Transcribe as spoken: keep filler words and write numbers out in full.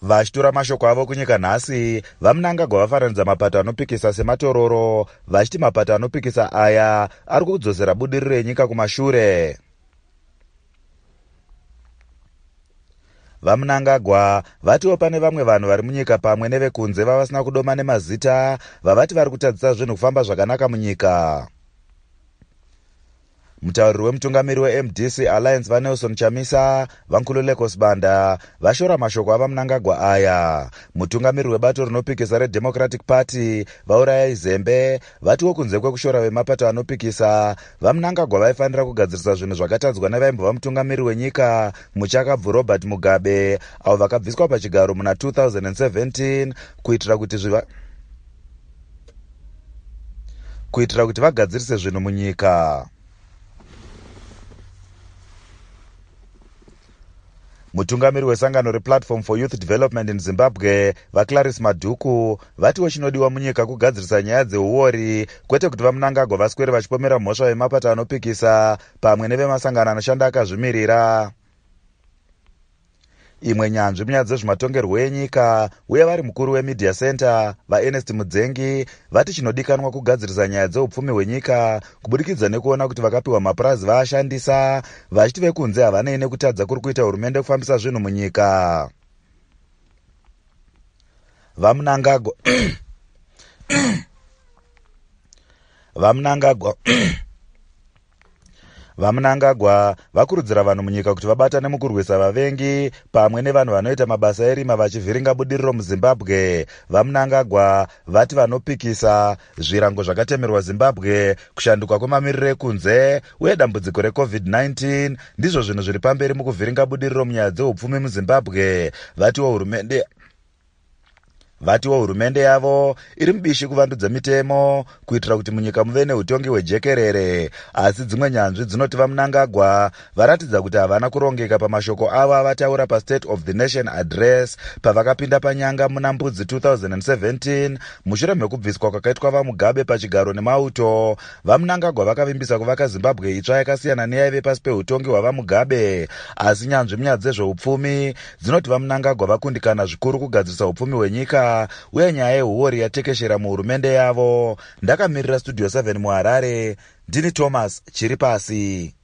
Vachitora mashoko avo kunyika nhasi, vaMnangagwa vafananidza mapato anopikisa sematororo, vachiti mapato anopikisa aya ari kudzosera budiriro renyika kumashure. VaMnangagwa vatiwo pane vamwe vanhu vari munyika pamwe nevekunze vavasina kudoma nemazita, vavati vari kutadzisa zvinhu kufamba zvakanaka munyika. Mutauriri wemutungamiri weM D C Alliance vaNelson Chamisa, vaNkululeko Sibanda vashora mashoko avaMnangagwa aya. Mutungamiri webato rinopikisa reDemocratic Party vaUrayai Zembe vatiwo kunze kwekushora vemapato anopikisa, vaMnangagwa vaifanira kugadzirisa zvinhu zvakatadzwa nevaimbova mutungamiri wenyika muchakabvu Robert Mugabe, avo vakabviswa pachigaro muna two thousand seventeen kuitira kuti zviva kuitira kuti vagadzirise zvinhu munyika. Mutungamiri wesangano rePlatform for Youth Development in Zimbabwe vaClarice Maduku vatiwo chinodiwa munyika kugadzirisa nyaya dzeuori, kwete kuti vaMnangagwa vaswere vachipomera mhosva vemapato anopikisa pamwe nevemasangano anoshanda akazvimirira. Imwe nyanzvi munyaya dzezvematongerwo enyika uye vari mukuru weMedia Center vaErnest Mudzengi vati chinodikanwa kugadzirisa nyaya dzeupfumi hwenyika kubudikidza nekuona kuti vakapiwa mapurazi vaashandisa, vachiti vekunze havanei nekutadza kuri kuita hurumende kufambisa zvinhu munyika. VaMnangagwa VaMnangagwa VaMnangagwa vakurudzira vanhu munyika kuti vabatane mukurwisa vavengi pamwe nevanhu vanoita mabasa erima vachivhiringa budiriro muZimbabwe. VaMnangagwa vati vanopikisa zvirango zvakatemerwa Zimbabwe, kushanduka kwemamiriro ekunze uye dambudziko reCovid nineteen ndizvo zvinhu zviri pamberi mukuvhiringa budiriro munyaya dzeupfumi muZimbabwe. Vatiwo hurumende Vatiwo hurumende yavo iri mubishi kuvandudza mitemo kuitira kuti munyika muve neutongi hwejekerere, asi dzimwe nyanzvi dzinoti vaMnangagwa varatidza kuti havana kurongeka pamashoko avo avataura paState of the Nation Address pavakapinda panyanga muna Mbudzi two thousand seventeen mushure mekubviswa kwakaitwa vaMugabe pachigaro nemauto. VaMnangagwa vakavimbisa kuvaka Zimbabwe itsva yakasiyana neyaive pasi peutongi hwavaMugabe, asi nyanzvi munyaya dzezveupfumi dzinoti vaMnangagwa vakundikana zvikuru kugadzirisa upfumi hwenyika uye nyaya yeuori yatekeshera muhurumende yavo. Ndakamirira Studio seven muHarare, ndini Thomas Chiripasi.